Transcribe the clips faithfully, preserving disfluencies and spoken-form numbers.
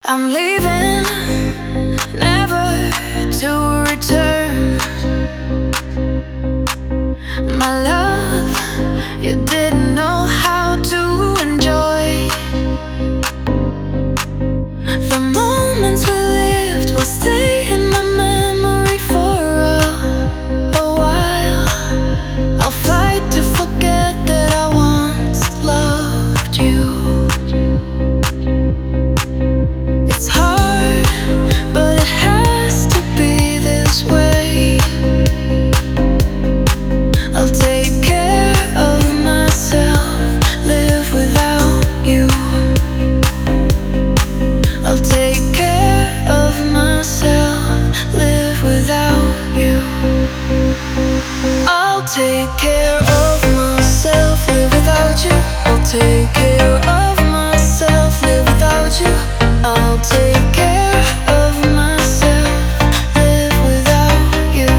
I'm leaving, never to return. My love, you didn't know how to enjoy the moments we lived. Will stay in my memory for a, a while. I'll fight to forget that I once loved you. It's hard, but it has to be this way. I'll take care of myself, live without you. I'll take care of myself, live without you. I'll take care of myself, live without you. I'll take care of myself, live without you. I'll take care of myself, live without you.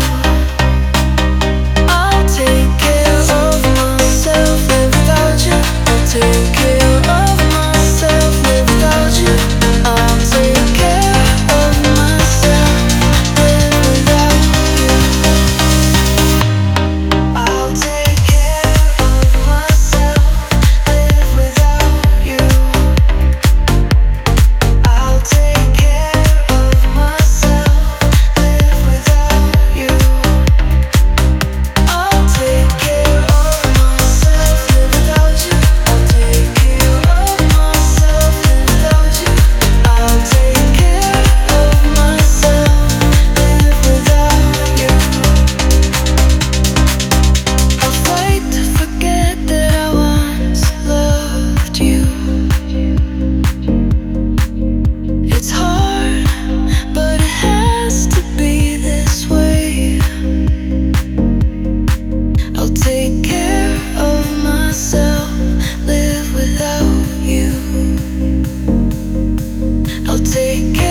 I'll take care of myself, live without you. I'll take care of myself, live without you. I'll take care of myself, live without you. I'll take care of myself, live without you. I'll take care of myself, live without you. I'll take care of myself, live without you. I'll take care of myself, live without you. I'll take care of myself, live without you. I'll fight to forget that I once loved you. It's hard, but it has to be this way. I'll take care of myself, live without you. I'll take care